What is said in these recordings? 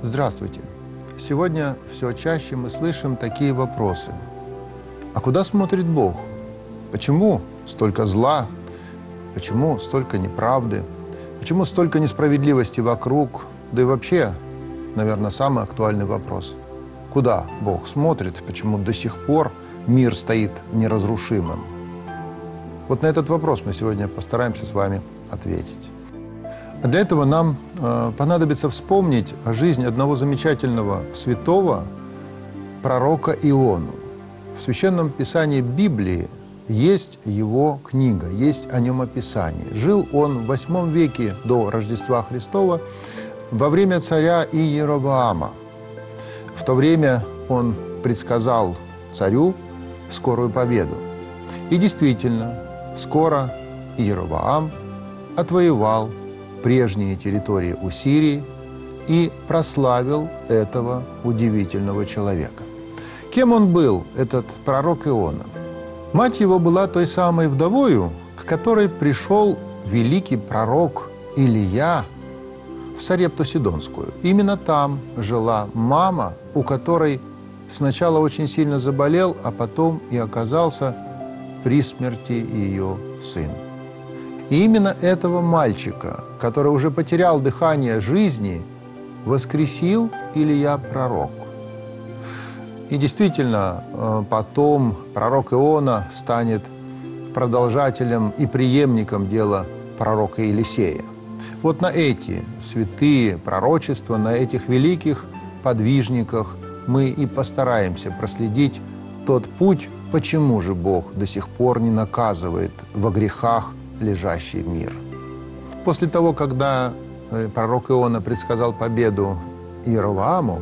Здравствуйте. Сегодня все чаще мы слышим такие вопросы. А куда смотрит Бог? Почему столько зла? Почему столько неправды? Почему столько несправедливости вокруг? Да и вообще, наверное, самый актуальный вопрос. Куда Бог смотрит? Почему до сих пор мир стоит неразрушимым? Вот на этот вопрос мы сегодня постараемся с вами ответить. А для этого нам понадобится вспомнить жизнь одного замечательного святого, пророка Иону. В Священном Писании Библии есть его книга, есть о нем описание. Жил он в 8 веке до Рождества Христова во время царя Иеровоама. В то время он предсказал царю скорую победу. И действительно, скоро Иеровоам отвоевал прежние территории у Сирии и прославил этого удивительного человека. Кем он был, этот пророк Иона? Мать его была той самой вдовою, к которой пришел великий пророк Илия в Сарепту Сидонскую. Именно там жила мама, у которой сначала очень сильно заболел, а потом и оказался при смерти ее сын. И именно этого мальчика, который уже потерял дыхание жизни, воскресил Илия пророк. И действительно, потом пророк Иона станет продолжателем и преемником дела пророка Елисея. Вот на эти святые пророчества, на этих великих подвижниках мы и постараемся проследить тот путь, почему же Бог до сих пор не наказывает во грехах лежащий мир. После того, когда пророк Иона предсказал победу Иеровоаму,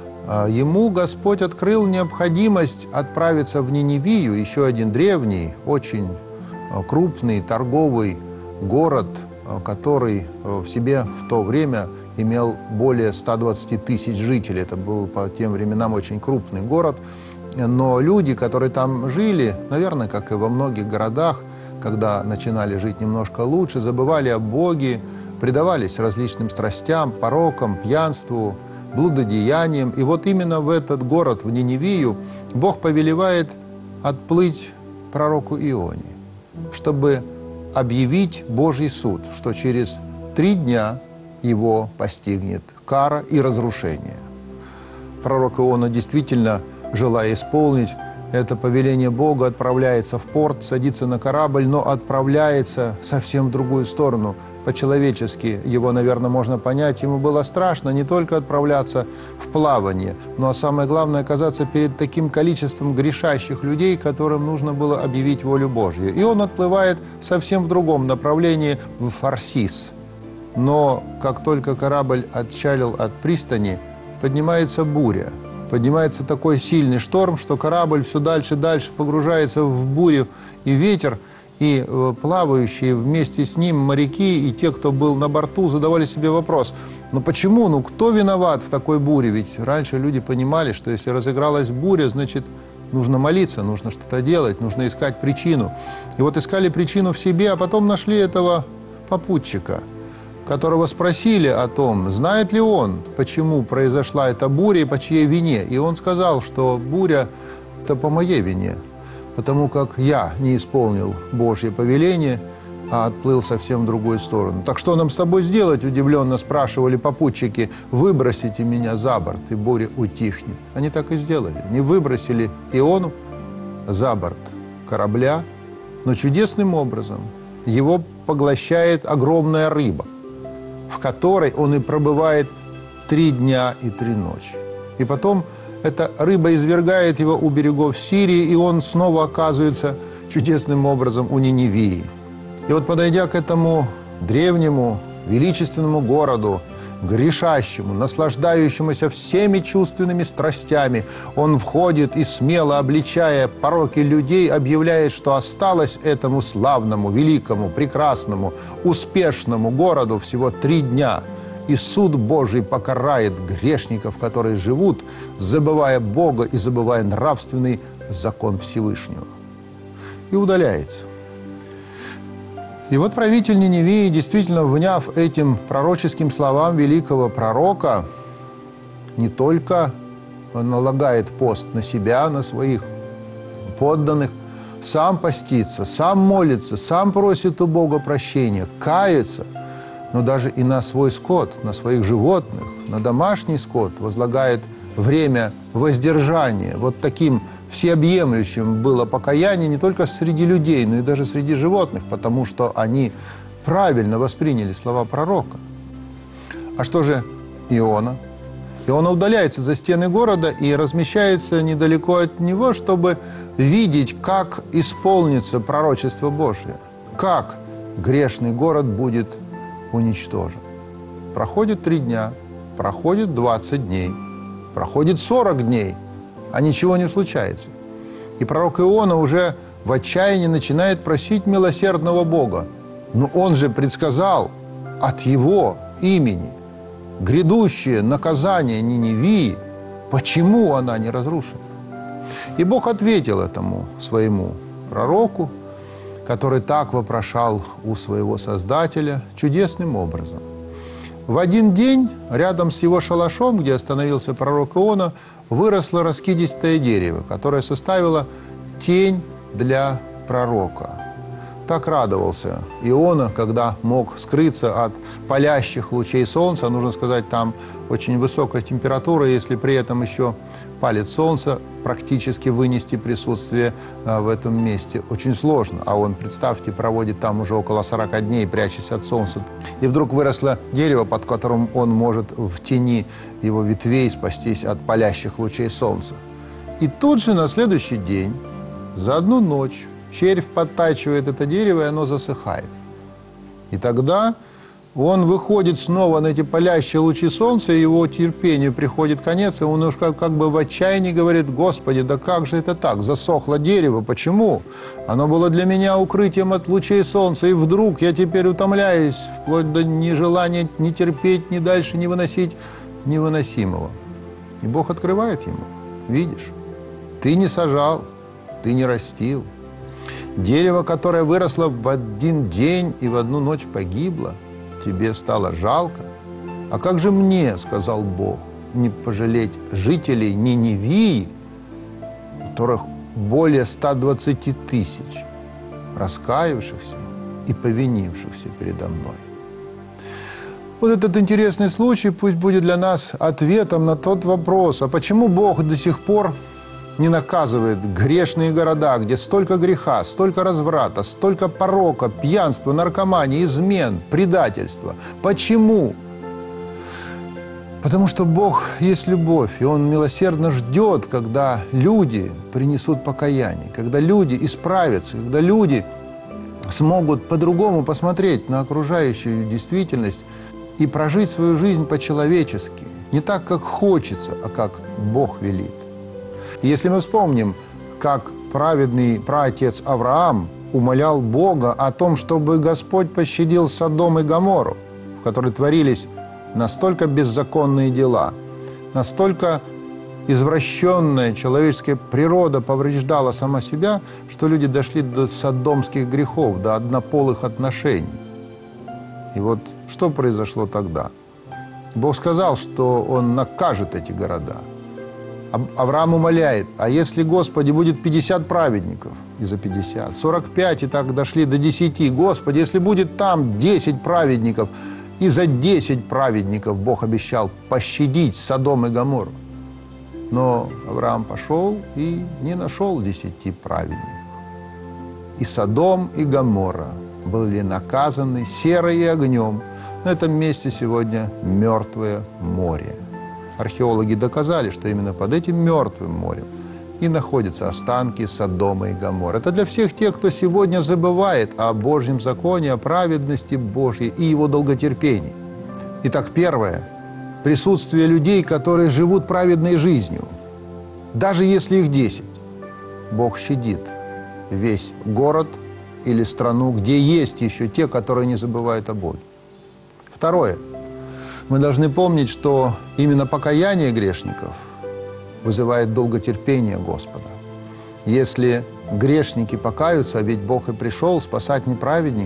ему Господь открыл необходимость отправиться в Ниневию, еще один древний, очень крупный торговый город, который в себе в то время имел более 120 тысяч жителей. Это был по тем временам очень крупный город. Но люди, которые там жили, наверное, как и во многих городах, когда начинали жить немножко лучше, забывали о Боге, предавались различным страстям, порокам, пьянству, блудодеяниям. И вот именно в этот город, в Ниневию, Бог повелевает отплыть пророку Ионе, чтобы объявить Божий суд, что через 3 дня его постигнет кара и разрушение. Пророк Иона действительно, желая исполнить это повеление Бога, отправляется в порт, садится на корабль, но отправляется совсем в другую сторону. По-человечески его, наверное, можно понять. Ему было страшно не только отправляться в плавание, но самое главное оказаться перед таким количеством грешащих людей, которым нужно было объявить волю Божью. И он отплывает совсем в другом направлении, в Фарсис. Но как только корабль отчалил от пристани, поднимается буря. Поднимается такой сильный шторм, что корабль все дальше и дальше погружается в бурю и ветер, и плавающие вместе с ним моряки и те, кто был на борту, задавали себе вопрос, ну почему, ну кто виноват в такой буре? Ведь раньше люди понимали, что если разыгралась буря, значит, нужно молиться, нужно что-то делать, нужно искать причину. И вот искали причину в себе, а потом нашли этого попутчика, которого спросили о том, знает ли он, почему произошла эта буря и по чьей вине. И он сказал, что буря – это по моей вине, потому как я не исполнил Божье повеление, а отплыл совсем в другую сторону. «Так что нам с тобой сделать?» – удивленно спрашивали попутчики. «Выбросите меня за борт, и буря утихнет». Они так и сделали. Они выбросили Иону за борт корабля, но чудесным образом его поглощает огромная рыба, в которой он и пробывает 3 дня и 3 ночи. И потом эта рыба извергает его у берегов Сирии, и он снова оказывается чудесным образом у Ниневии. И вот подойдя к этому древнему, величественному городу, грешащему, наслаждающемуся всеми чувственными страстями, он входит и, смело обличая пороки людей, объявляет, что осталось этому славному, великому, прекрасному, успешному городу всего 3 дня. И суд Божий покарает грешников, которые живут, забывая Бога и забывая нравственный закон Всевышнего. И удаляется. И вот правитель Ниневии, действительно вняв этим пророческим словам великого пророка, не только налагает пост на себя, на своих подданных, сам постится, сам молится, сам просит у Бога прощения, кается, но даже и на свой скот, на своих животных, на домашний скот возлагает время воздержания. Вот таким всеобъемлющим было покаяние не только среди людей, но и даже среди животных, потому что они правильно восприняли слова пророка. А что же Иона? Иона удаляется за стены города и размещается недалеко от него, чтобы видеть, как исполнится пророчество Божие, как грешный город будет уничтожен. Проходит 3 дня, проходит 20 дней, проходит 40 дней, а ничего не случается. И пророк Иона уже в отчаянии начинает просить милосердного Бога. Но он же предсказал от его имени грядущее наказание Ниневии, почему она не разрушена? И Бог ответил этому своему пророку, который так вопрошал у своего Создателя, чудесным образом. В один день рядом с его шалашом, где остановился пророк Иона, выросло раскидистое дерево, которое составило тень для пророка. Так радовался Иона, когда мог скрыться от палящих лучей солнца. Нужно сказать, там очень высокая температура, если при этом еще палит солнце, практически вынести присутствие в этом месте очень сложно. А он, представьте, проводит там уже около 40 дней, прячась от солнца. И вдруг выросло дерево, под которым он может в тени его ветвей спастись от палящих лучей солнца. И тут же на следующий день, за одну ночь, червь подтачивает это дерево, и оно засыхает. И тогда он выходит снова на эти палящие лучи солнца, и его терпению приходит конец, и он уж как бы в отчаянии говорит: «Господи, да как же это так? Засохло дерево. Почему? Оно было для меня укрытием от лучей солнца, и вдруг я теперь утомляюсь, вплоть до нежелания ни терпеть, ни дальше не выносить невыносимого». И Бог открывает ему: «Видишь, ты не сажал, ты не растил. Дерево, которое выросло в один день и в одну ночь погибло, тебе стало жалко. А как же мне, — сказал Бог, — не пожалеть жителей Ниневии, которых более 120 тысяч, раскаявшихся и повинившихся передо мной?» Вот этот интересный случай пусть будет для нас ответом на тот вопрос: а почему Бог до сих пор не наказывает грешные города, где столько греха, столько разврата, столько порока, пьянства, наркомании, измен, предательства? Почему? Потому что Бог есть любовь, и Он милосердно ждет, когда люди принесут покаяние, когда люди исправятся, когда люди смогут по-другому посмотреть на окружающую действительность и прожить свою жизнь по-человечески, не так, как хочется, а как Бог велит. И если мы вспомним, как праведный праотец Авраам умолял Бога о том, чтобы Господь пощадил Содом и Гоморру, в которой творились настолько беззаконные дела, настолько извращенная человеческая природа повреждала сама себя, что люди дошли до содомских грехов, до однополых отношений. И вот что произошло тогда? Бог сказал, что Он накажет эти города. Авраам умоляет: а если, Господи, будет 50 праведников, и за 50, 45, и так дошли до 10. Господи, если будет там 10 праведников, и за 10 праведников Бог обещал пощадить Содом и Гоморру. Но Авраам пошел и не нашел 10 праведников. И Содом, и Гоморра были наказаны серой и огнем. На этом месте сегодня Мертвое море. Археологи доказали, что именно под этим Мертвым морем и находятся останки Содома и Гоморры. Это для всех тех, кто сегодня забывает о Божьем законе, о праведности Божьей и Его долготерпении. Итак, первое – присутствие людей, которые живут праведной жизнью. Даже если их 10, Бог щадит весь город или страну, где есть еще те, которые не забывают о Боге. Второе – мы должны помнить, что именно покаяние грешников вызывает долготерпение Господа. Если грешники покаются, а ведь Бог и пришел спасать неправедников,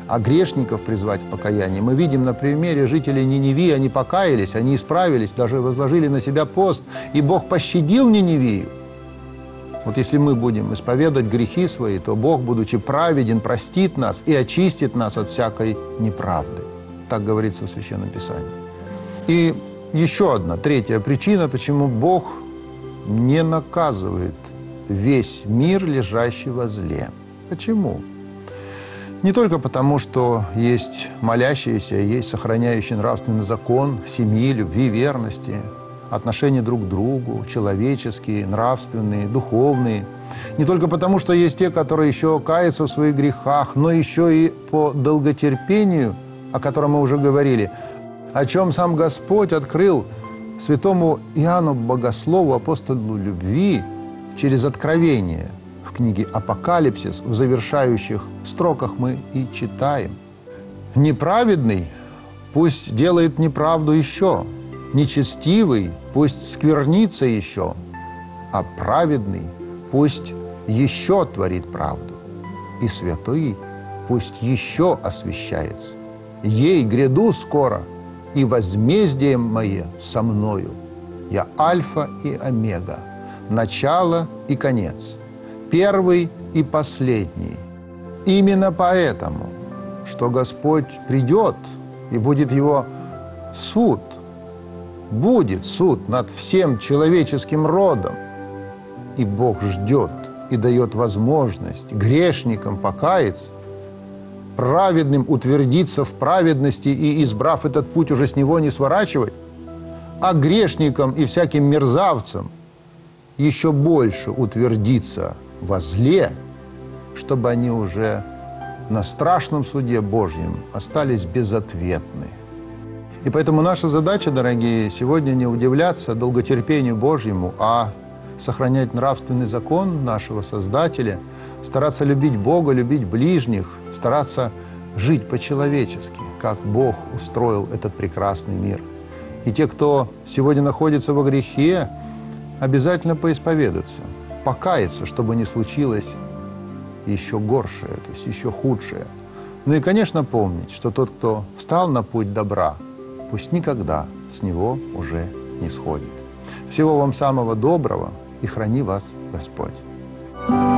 а грешников призвать к покаянию. Мы видим на примере жителей Ниневии, они покаялись, они исправились, даже возложили на себя пост, и Бог пощадил Ниневию. Вот если мы будем исповедовать грехи свои, то Бог, будучи праведен, простит нас и очистит нас от всякой неправды. Так говорится в Священном Писании. И еще одна, третья причина, почему Бог не наказывает весь мир, лежащий во зле. Почему? Не только потому, что есть молящиеся, есть сохраняющий нравственный закон семьи, любви, верности, отношения друг к другу, человеческие, нравственные, духовные. Не только потому, что есть те, которые еще каются в своих грехах, но еще и по долготерпению, о котором мы уже говорили, о чем сам Господь открыл святому Иоанну Богослову, апостолу любви, через откровение в книге «Апокалипсис», в завершающих строках мы и читаем. «Неправедный пусть делает неправду еще, нечестивый пусть сквернится еще, а праведный пусть еще творит правду, и святой пусть еще освящается. Ей гряду скоро, и возмездие мое со мною. Я Альфа и Омега, начало и конец, первый и последний». Именно поэтому, что Господь придет, и будет Его суд, будет суд над всем человеческим родом, и Бог ждет и дает возможность грешникам покаяться, праведным утвердиться в праведности и, избрав этот путь, уже с него не сворачивать, а грешникам и всяким мерзавцам еще больше утвердиться во зле, чтобы они уже на страшном суде Божьем остались безответны. И поэтому наша задача, дорогие, сегодня не удивляться долготерпению Божьему, а сохранять нравственный закон нашего Создателя, стараться любить Бога, любить ближних, стараться жить по-человечески, как Бог устроил этот прекрасный мир. И те, кто сегодня находится во грехе, обязательно поисповедаться, покаяться, чтобы не случилось еще горшее, то есть еще худшее. Ну и, конечно, помнить, что тот, кто встал на путь добра, пусть никогда с него уже не сходит. Всего вам самого доброго, и храни вас Господь.